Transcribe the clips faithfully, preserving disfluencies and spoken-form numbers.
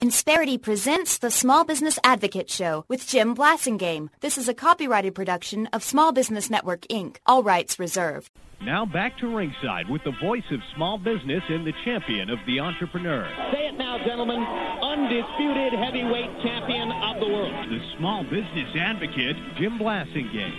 Insperity presents the Small Business Advocate Show with Jim Blasingame. This is a copyrighted production of Small Business Network, Incorporated. All rights reserved. Now back to ringside with the voice of small business and the champion of the entrepreneur. Say it now, gentlemen. Undisputed heavyweight champion of the world. The small business advocate, Jim Blasingame.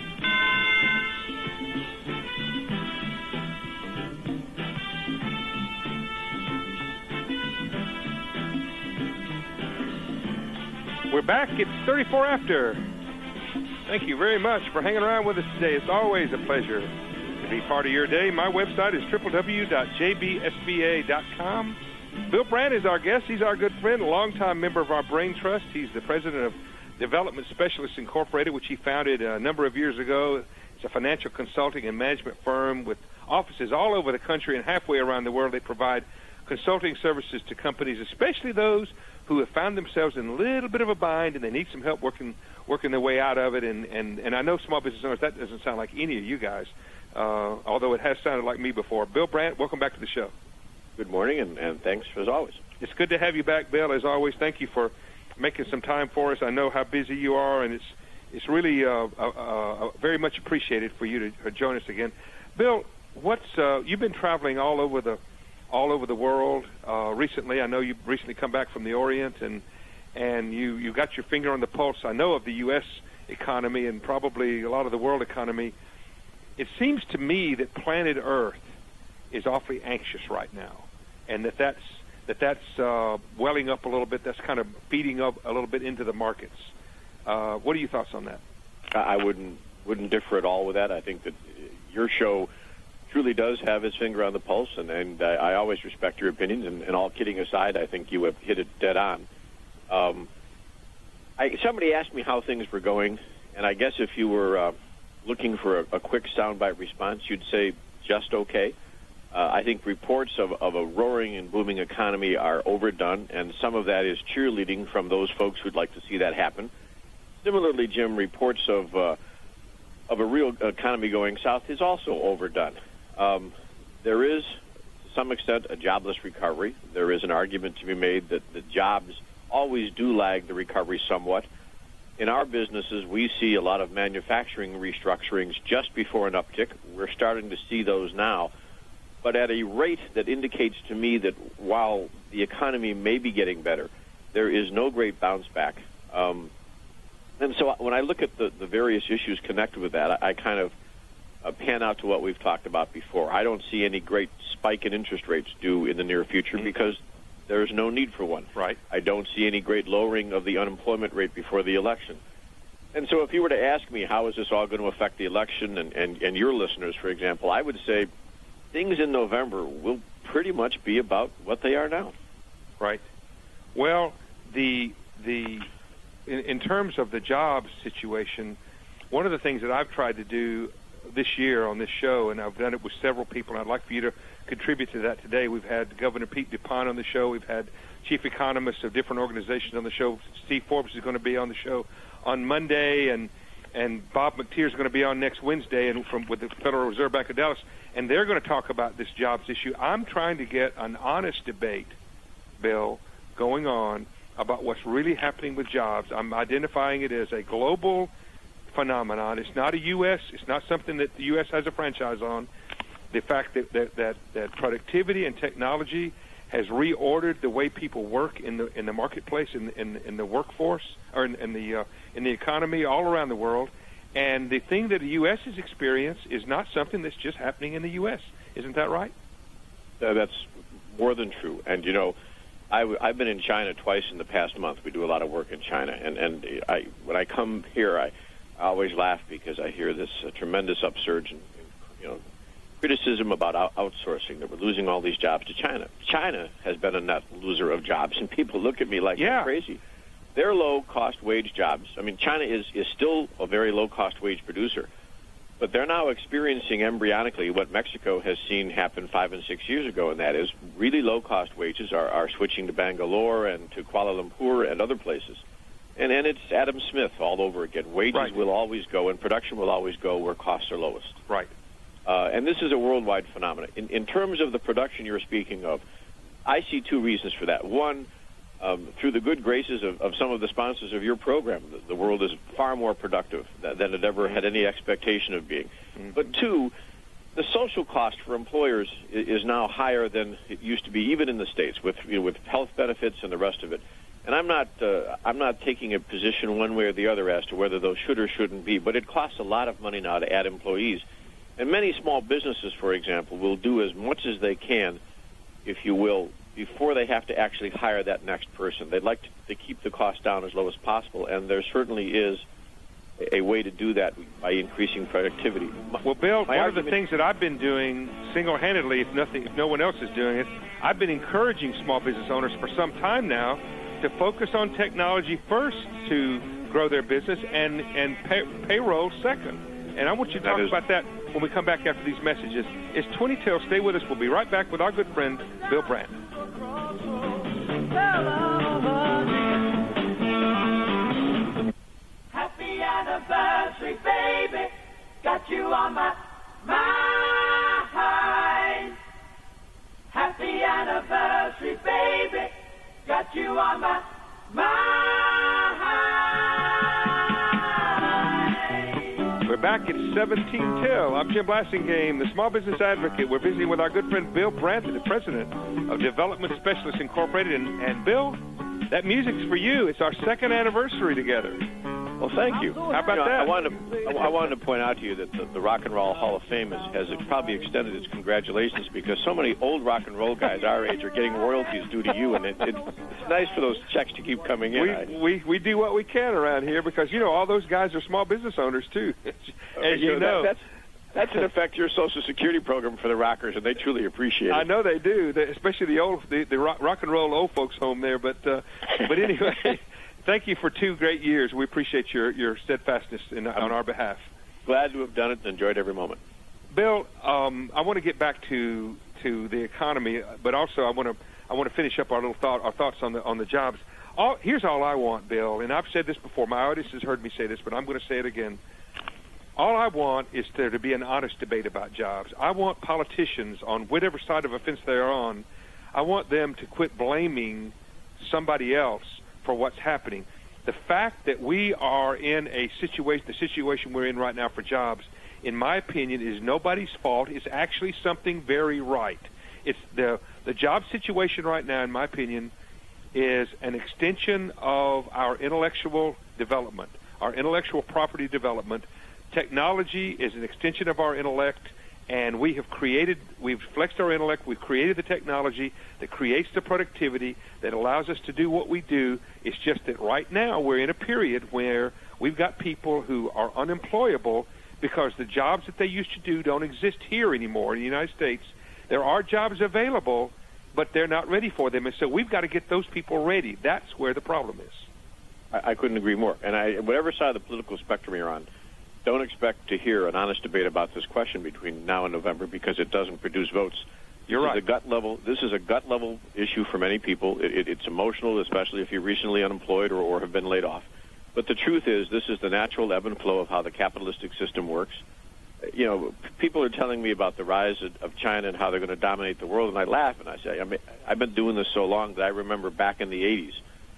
We're back. It's thirty-four after. Thank you very much for hanging around with us today. It's always a pleasure to be part of your day. My website is w w w dot j b s b a dot com. Bill Brandt is our guest. He's our good friend, a longtime member of our Brain Trust. He's the president of Development Specialists Incorporated, which he founded a number of years ago. It's a financial consulting and management firm with offices all over the country and halfway around the world. They provide consulting services to companies, especially those who have found themselves in a little bit of a bind and they need some help working working their way out of it. And, and, and I know small business owners, that doesn't sound like any of you guys, uh, although it has sounded like me before. Bill Brandt, welcome back to the show. Good morning, and, and thanks as always. It's good to have you back, Bill, as always. Thank you for making some time for us. I know how busy you are, and it's it's really uh, uh, uh, very much appreciated for you to uh, join us again. Bill, what's uh, you've been traveling all over the all over the world uh, recently. I know you've recently come back from the Orient, and and you, you got your finger on the pulse, I know, of the U S economy and probably a lot of the world economy. It seems to me that planet Earth is awfully anxious right now, and that that's, that that's uh, welling up a little bit. That's kind of feeding up a little bit into the markets. Uh, what are your thoughts on that? I wouldn't wouldn't differ at all with that. I think that your show truly does have his finger on the pulse, and, and I, I always respect your opinions, and, and all kidding aside, I think you have hit it dead on. Um, I, somebody asked me how things were going, and I guess if you were uh, looking for a, a quick soundbite response, you'd say just okay. Uh, I think reports of, of a roaring and booming economy are overdone, and some of that is cheerleading from those folks who'd like to see that happen. Similarly, Jim, reports of uh, of a real economy going south is also overdone. Um, there is, to some extent, a jobless recovery. There is an argument to be made that the jobs always do lag the recovery somewhat. In our businesses, we see a lot of manufacturing restructurings just before an uptick. We're starting to see those now, but at a rate that indicates to me that while the economy may be getting better, there is no great bounce back. Um, and so when I look at the, the various issues connected with that, I, I kind of Uh, pan out to what we've talked about before. I don't see any great spike in interest rates due in the near future mm-hmm. because there's no need for one. Right. I don't see any great lowering of the unemployment rate before the election. And so if you were to ask me how is this all going to affect the election and, and, and your listeners, for example, I would say things in November will pretty much be about what they are now. Right. Well, the the in, in terms of the jobs situation, one of the things that I've tried to do this year on this show, and I've done it with several people, and I'd like for you to contribute to that today. We've had Governor Pete DuPont on the show. We've had chief economists of different organizations on the show. Steve Forbes is going to be on the show on Monday, and and Bob McTeer is going to be on next Wednesday and from with the Federal Reserve Bank of Dallas, and they're going to talk about this jobs issue. I'm trying to get an honest debate, Bill, going on about what's really happening with jobs. I'm identifying it as a global phenomenon. It's not a U S It's not something that the U S has a franchise on. The fact that that, that, that productivity and technology has reordered the way people work in the in the marketplace, in in, in the workforce, or in, in the uh, in the economy all around the world. And the thing that the U S has experienced is not something that's just happening in the U S Isn't that right? Uh, that's more than true. And you know, I w- I've been in China twice in the past month. We do a lot of work in China, and and I when I come here, I I always laugh because I hear this uh, tremendous upsurge in, in you know, criticism about out- outsourcing, that we're losing all these jobs to China. China has been a net loser of jobs, and people look at me like yeah. I'm crazy. They're low-cost wage jobs. I mean, China is, is still a very low-cost wage producer, but they're now experiencing embryonically what Mexico has seen happen five and six years ago, and that is really low-cost wages are, are switching to Bangalore and to Kuala Lumpur and other places. And then it's Adam Smith all over again. Wages right. will always go, and production will always go where costs are lowest. Right. Uh, and this is a worldwide phenomenon. In, in terms of the production you're speaking of, I see two reasons for that. One, um, through the good graces of, of some of the sponsors of your program, the, the world is far more productive than, than it ever had any expectation of being. Mm-hmm. But two, the social cost for employers is now higher than it used to be, even in the States, with you know, with health benefits and the rest of it. And I'm not uh, I'm not taking a position one way or the other as to whether those should or shouldn't be, but it costs a lot of money now to add employees. And many small businesses, for example, will do as much as they can, if you will, before they have to actually hire that next person. They'd like to, to keep the cost down as low as possible, and there certainly is a way to do that by increasing productivity. Well, Bill, My one argument, of the things that I've been doing single-handedly, if nothing, if no one else is doing it, I've been encouraging small business owners for some time now to focus on technology first to grow their business and, and pay, payroll second. And I want you to talk about that when we come back after these messages. It's twenty till. Stay with us. We'll be right back with our good friend, Bill Brandt. Happy anniversary, baby. Got you on my mind. Happy anniversary, baby. Got you on my mind. We're back at seventeen till. I'm Jim Blasingame, the Small Business Advocate. We're visiting with our good friend Bill Brandt, the president of Development Specialists Incorporated. And, and Bill, that music's for you. It's our second anniversary together. Well, thank you. How about you know, that? I wanted, to, I wanted to point out to you that the, the Rock and Roll Hall of Fame has, has probably extended its congratulations because so many old rock and roll guys our age are getting royalties due to you, and it, it, it's nice for those checks to keep coming in. We, we we do what we can around here because, you know, all those guys are small business owners, too, as uh, you, you know. know. That, that's, that's, in effect, your Social Security program for the rockers, and they truly appreciate it. I know they do, they, especially the old the, the rock, rock and roll old folks home there. But, uh, but anyway... Thank you for two great years. We appreciate your, your steadfastness in, on our behalf. Glad to have done it and enjoyed every moment. Bill, um, I want to get back to to the economy, but also I want to I want to finish up our little thought our thoughts on the on the jobs. All, here's all I want, Bill, and I've said this before. My audience has heard me say this, but I'm going to say it again. All I want is there to be an honest debate about jobs. I want politicians on whatever side of a fence they're on. I want them to quit blaming somebody else for what's happening. The fact that we are in a situation, the situation we're in right now for jobs, in my opinion, is nobody's fault. It's actually something very right. It's the the job situation right now, in my opinion, is an extension of our intellectual development, our intellectual property development. Technology is an extension of our intellect, and we have created, we've flexed our intellect, we've created the technology that creates the productivity that allows us to do what we do. It's just that right now we're in a period where we've got people who are unemployable because the jobs that they used to do don't exist here anymore in the United States. There are jobs available, but they're not ready for them, and so we've got to get those people ready. That's where the problem is. I, I couldn't agree more. And I, whatever side of the political spectrum you're on, don't expect to hear an honest debate about this question between now and November because it doesn't produce votes. You're this right. Is a gut level, this is a gut level issue for many people. It, it, it's emotional, especially if you're recently unemployed or, or have been laid off. But the truth is, this is the natural ebb and flow of how the capitalistic system works. You know, people are telling me about the rise of, of China and how they're going to dominate the world, and I laugh and I say, I mean, I've been doing this so long that I remember back in the eighties.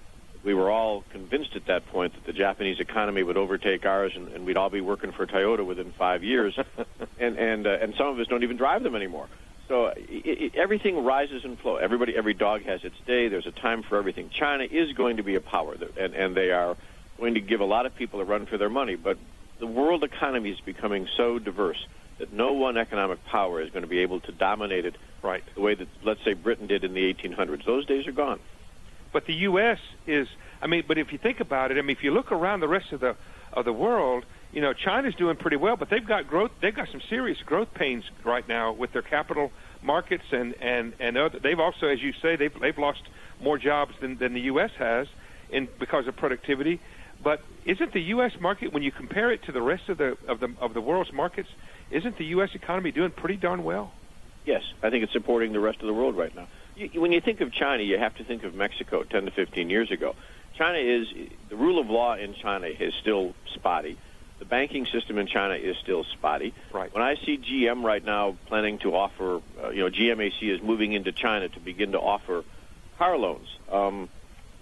We were all convinced at that point that the Japanese economy would overtake ours, and, and we'd all be working for Toyota within five years. and and uh, and some of us don't even drive them anymore. So it, it, everything rises and flows. Everybody, every dog has its day. There's a time for everything. China is going to be a power, and and they are going to give a lot of people a run for their money. But the world economy is becoming so diverse that no one economic power is going to be able to dominate it right the way that, let's say, Britain did in the eighteen hundreds. Those days are gone. But the U S is, I mean, but if you think about it, I mean, if you look around the rest of the of the world, you know, China's doing pretty well, but they've got growth. They've got some serious growth pains right now with their capital markets, and and and other, they've also, as you say, they've they've lost more jobs than than the U S has, in because of productivity. But isn't the U S market, when you compare it to the rest of the of the of the world's markets, isn't the U S economy doing pretty darn well? Yes, I think it's supporting the rest of the world right now. You, when you think of China, you have to think of Mexico ten to fifteen years ago. China is, the rule of law in China is still spotty. The banking system in China is still spotty. Right. When I see G M right now planning to offer, uh, you know, G M A C is moving into China to begin to offer car loans. Um,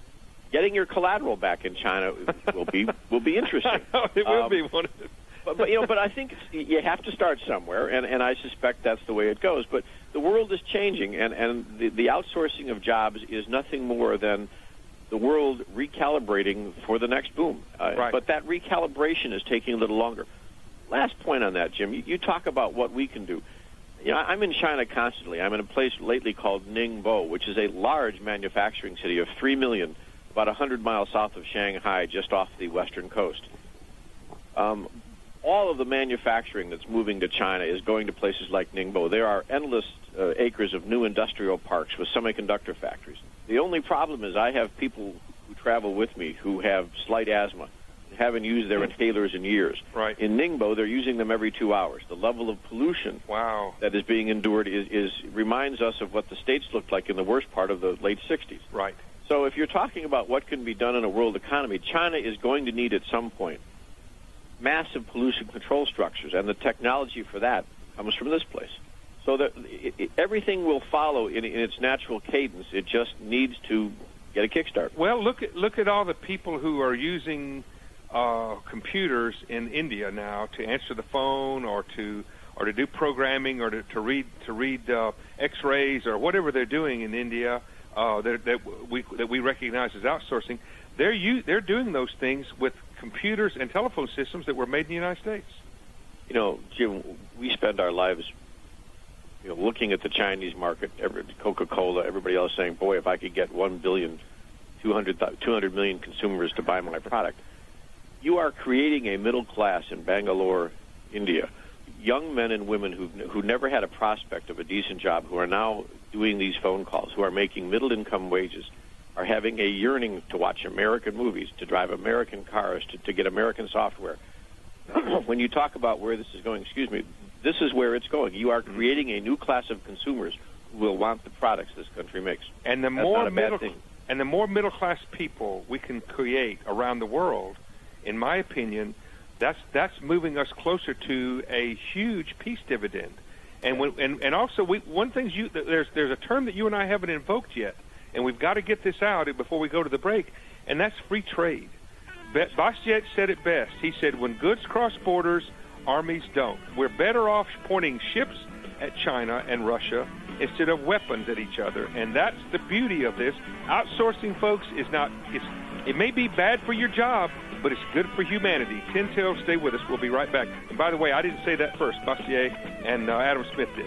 getting your collateral back in China will be will be interesting. I know, it will um, be one of the... But, but you know, but I think it's, you have to start somewhere, and, and I suspect that's the way it goes. But the world is changing, and, and the, the outsourcing of jobs is nothing more than the world recalibrating for the next boom. Uh, right. But that recalibration is taking a little longer. Last point on that, Jim. You, you talk about what we can do. You know, I'm in China constantly. I'm in a place lately called Ningbo, which is a large manufacturing city of three million, about one hundred miles south of Shanghai, just off the western coast. Um, all of the manufacturing that's moving to China is going to places like Ningbo. There are endless uh, acres of new industrial parks with semiconductor factories. The only problem is I have people who travel with me who have slight asthma, haven't used their inhalers in years. Right. In Ningbo, they're using them every two hours. The level of pollution wow. that is being endured is, is reminds us of what the States looked like in the worst part of the late sixties. Right. So if you're talking about what can be done in a world economy, China is going to need at some point massive pollution control structures, and the technology for that comes from this place. So that it, it, everything will follow in, in its natural cadence. It just needs to get a kickstart. Well, look at look at all the people who are using uh, computers in India now to answer the phone, or to or to do programming, or to, to read to read uh, X-rays, or whatever they're doing in India uh, that, that we that we recognize as outsourcing. They're u- they're doing those things with computers and telephone systems that were made in the United States. You know, Jim, we spend our lives, you know, looking at the Chinese market. Every, Coca-Cola, everybody else saying, "Boy, if I could get one billion, two hundred, two hundred million consumers to buy my product." You are creating a middle class in Bangalore, India. Young men and women who who never had a prospect of a decent job, who are now doing these phone calls, who are making middle-income wages, are having a yearning to watch American movies, to drive American cars, to, to get American software. When you talk about where this is going, excuse me, this is where it's going. You are creating a new class of consumers who will want the products this country makes. And the That's more not a bad middle thing. and the more middle-class people we can create around the world, in my opinion, that's that's moving us closer to a huge peace dividend. And when, and and also we one thing you there's there's a term that you and I haven't invoked yet, and we've got to get this out before we go to the break, and that's free trade. Bastiat said it best. He said, "When goods cross borders, armies don't. We're better off pointing ships at China and Russia instead of weapons at each other." And that's the beauty of this. Outsourcing, folks, is not. It's, it may be bad for your job, but it's good for humanity. Tin Tail, stay with us. We'll be right back. And by the way, I didn't say that first. Bastiat and uh, Adam Smith did.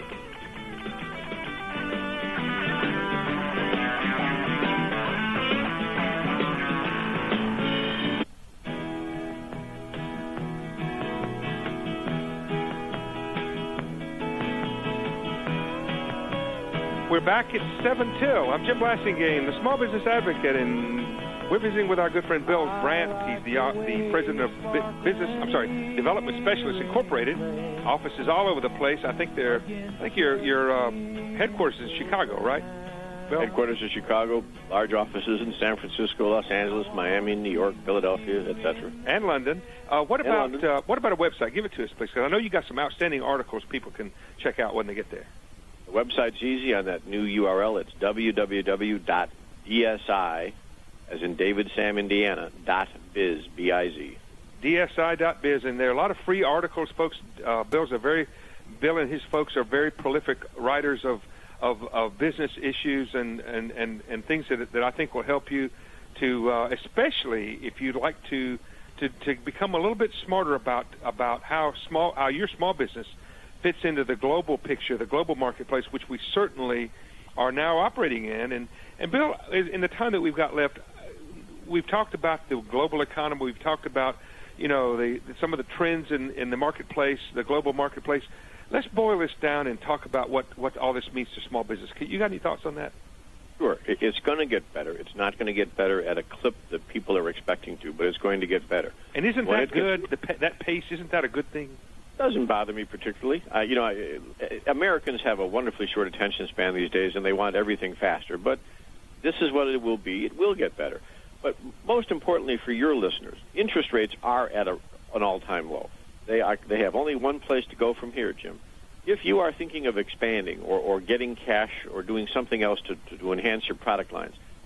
We're back at seven till. I'm Jim Blasingame, the Small Business Advocate, and we're visiting with our good friend Bill Brandt. He's the uh, the president of B- Business. I'm sorry, Development Specialists Incorporated. Offices all over the place. I think they're. I think your your uh, headquarters is in Chicago, right? Bill? Headquarters in Chicago, large offices in San Francisco, Los Angeles, Miami, New York, Philadelphia, et cetera. And London. Uh, what And about London. uh, what about a website? Give it to us, please, because I know you got some outstanding articles people can check out when they get there. The website's easy on that new U R L. It's w w w dot d s i, as in David Sam Indiana, dot biz, B I Z. D S I dot biz, and there are a lot of free articles, folks. Uh, Bill's a very, Bill and his folks are very prolific writers of, of, of business issues and, and, and, and things that that I think will help you to, uh, especially if you'd like to, to to become a little bit smarter about about how small how your small business fits into the global picture, the global marketplace, which we certainly are now operating in. And, and Bill, in the time that we've got left, we've talked about the global economy. We've talked about, you know, the, some of the trends in, in the marketplace, the global marketplace. Let's boil this down and talk about what, what all this means to small business. You got any thoughts on that? Sure. It- It's going to get better. It's not going to get better at a clip that people are expecting to, but it's going to get better. And isn't When that it gets- good? The, pa- that pace, isn't that a good thing? Doesn't bother me particularly. Uh, you know, I, uh, Americans have a wonderfully short attention span these days, and they want everything faster. But this is what it will be. It will get better. But most importantly for your listeners, interest rates are at a, an all-time low. They are. They have only one place to go from here, Jim. If you are thinking of expanding or, or getting cash or doing something else to, to, to enhance your product lines,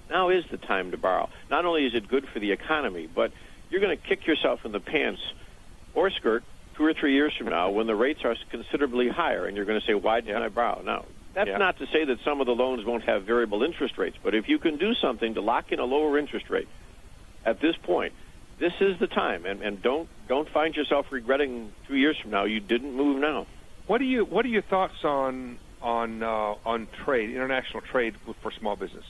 now is the time to borrow. Not only is it good for the economy, but you're going to kick yourself in the pants or skirt two or three years from now when the rates are considerably higher, and you're going to say, why didn't yeah. I borrow? Now, that's yeah. not to say that some of the loans won't have variable interest rates, but if you can do something to lock in a lower interest rate at this point, this is the time, and, and don't don't find yourself regretting two years from now you didn't move now. What are you What are your thoughts on on uh, on trade, international trade for small business?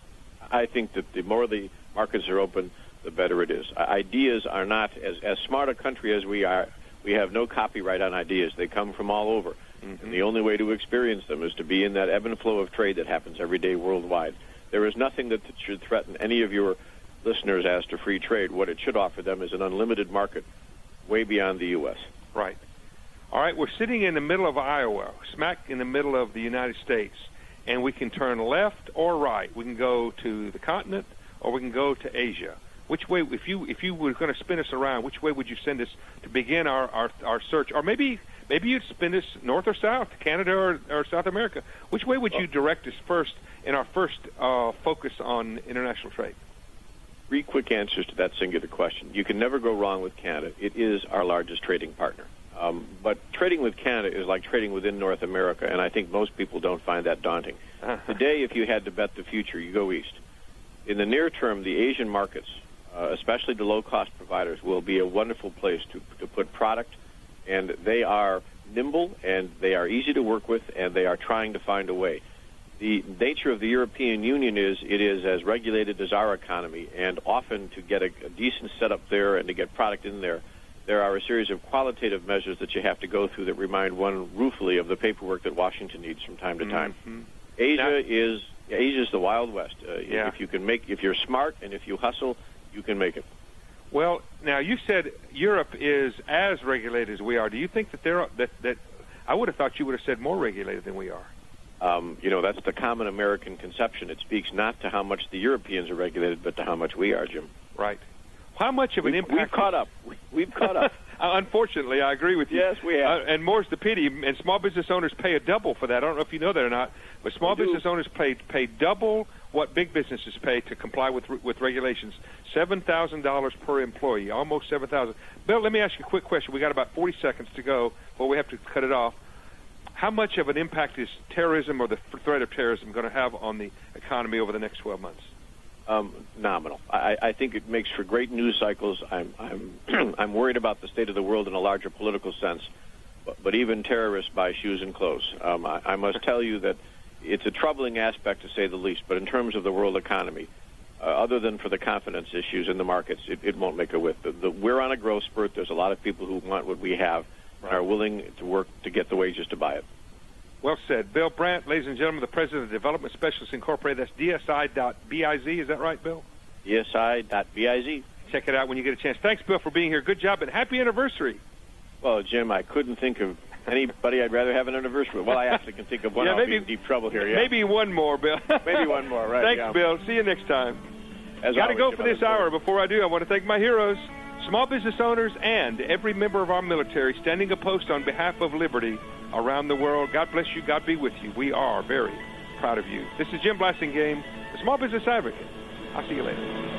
I think that the more the markets are open, the better it is. Ideas are not, as, as smart a country as we are, we have no copyright on ideas. They come from all over. Mm-hmm. And the only way to experience them is to be in that ebb and flow of trade that happens every day worldwide. There is nothing that should threaten any of your listeners as to free trade. What it should offer them is an unlimited market way beyond the U S. Right. All right, we're sitting in the middle of Iowa, smack in the middle of the United States, and we can turn left or right. We can go to the continent or we can go to Asia. Which way, if you if you were going to spin us around, which way would you send us to begin our, our, our search? Or maybe maybe you'd spin us north or south, Canada or, or South America. Which way would you direct us first in our first uh, focus on international trade? Three quick answers to that singular question. You can never go wrong with Canada. It is our largest trading partner. Um, but trading with Canada is like trading within North America, and I think most people don't find that daunting. Uh-huh. Today, if you had to bet the future, you go east. In the near term, the Asian markets, uh, especially the low-cost providers, will be a wonderful place to, to put product, and they are nimble, and they are easy to work with, and they are trying to find a way. The nature of the European Union is it is as regulated as our economy, and often to get a, a decent setup there and to get product in there, there are a series of qualitative measures that you have to go through that remind one ruefully of the paperwork that Washington needs from time to time. Mm-hmm. Asia now, is Asia is the Wild West. Uh, yeah. If you can make, if you're smart and if you hustle, you can make it. Well, now you said Europe is as regulated as we are. Do you think that there are, that that I would have thought you would have said more regulated than we are? Um, you know, that's the common American conception. It speaks not to how much the Europeans are regulated, but to how much we are, Jim. Right. How much of an we've, impact... We've caught up. We've caught up. Unfortunately, I agree with you. Yes, we have. Uh, and more's the pity, and small business owners pay a double for that. I don't know if you know that or not, but small we business do. owners pay pay double what big businesses pay to comply with with regulations. seven thousand dollars per employee, almost seven thousand dollars. Bill, let me ask you a quick question. We got about forty seconds to go, but we have to cut it off. How much of an impact is terrorism or the threat of terrorism going to have on the economy over the next twelve months? Um, nominal. I, I think it makes for great news cycles. I'm I'm I'm worried about the state of the world in a larger political sense, but, but even terrorists buy shoes and clothes. Um, I, I must tell you that it's a troubling aspect to say the least. But in terms of the world economy, uh, other than for the confidence issues in the markets, it, it won't make a whiff. The, the, we're on a growth spurt. There's a lot of people who want what we have and are willing to work to get the wages to buy it. Well said. Bill Brandt, ladies and gentlemen, the President of Development Specialists Incorporated. That's D S I dot biz. Is that right, Bill? D S I dot biz. Check it out when you get a chance. Thanks, Bill, for being here. Good job, and happy anniversary. Well, Jim, I couldn't think of anybody I'd rather have an anniversary with. Well, I actually can think of one. yeah, I'll maybe, be in deep trouble here. Yeah. Maybe one more, Bill. maybe one more, right. Thanks, yeah. Bill. See you next time. As Got to go Jim, for this hour. Before I do, I want to thank my heroes, small business owners, and every member of our military standing a post on behalf of liberty around the world. God bless you. God be with you. We are very proud of you. This is Jim Blasingame, the Small Business Advocate. I'll see you later.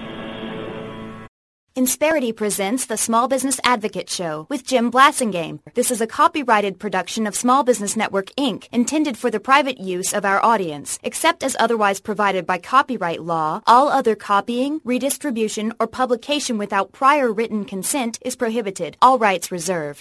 Insperity presents the Small Business Advocate Show with Jim Blasingame. This is a copyrighted production of Small Business Network, Incorporated, intended for the private use of our audience. Except as otherwise provided by copyright law, all other copying, redistribution, or publication without prior written consent is prohibited. All rights reserved.